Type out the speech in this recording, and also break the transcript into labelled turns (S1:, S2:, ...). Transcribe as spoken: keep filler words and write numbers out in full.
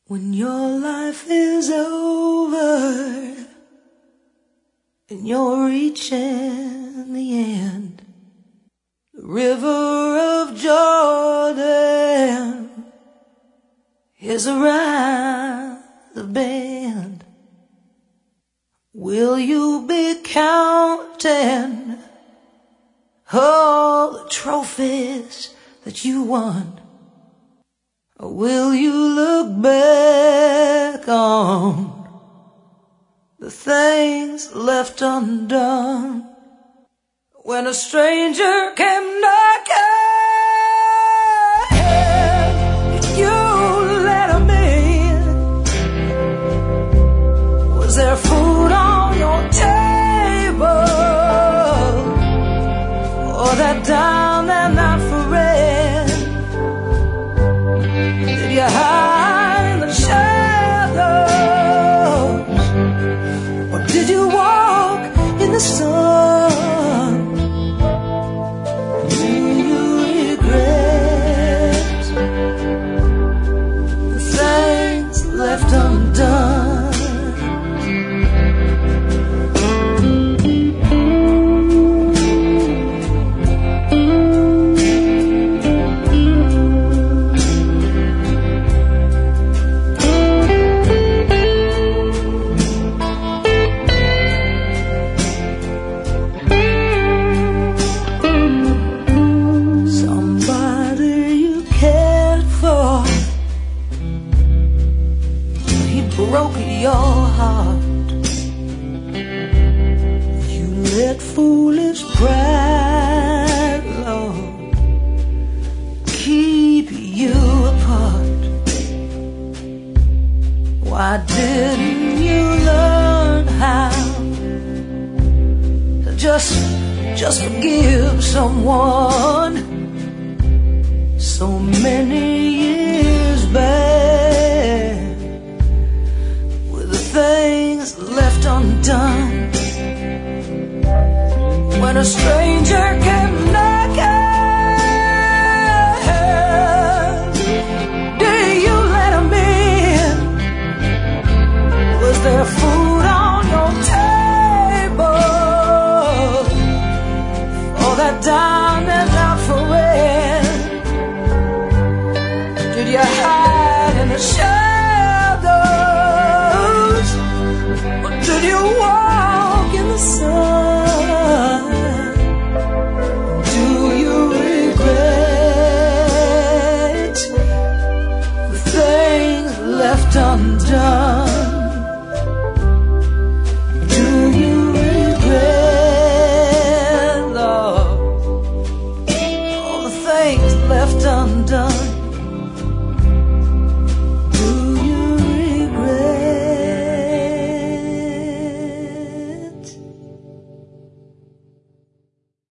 S1: When your life is over and you're reaching the end, the river of Jordan is around the bend. Will you be counting all the trophies that you won? Or will you look back on the things left undone? When a stranger came knocking, did you let him in? Was there food on your table? Or that dime and not for rent? Did you hide in the shadows? Or did you walk in the sun? Do you regret the things left undone? Broke your heart. You let foolish pride, Lord, keep you apart. Why didn't you learn how to just, just forgive someone so many years back? Things left undone. When a stranger came knocking, did you let him in? Was there food on your table? Or that dime is out for rent? Did you hide in the shadows? Did you walk in the sun? Do you regret the things left undone? Do you regret, Lord, all the things left undone?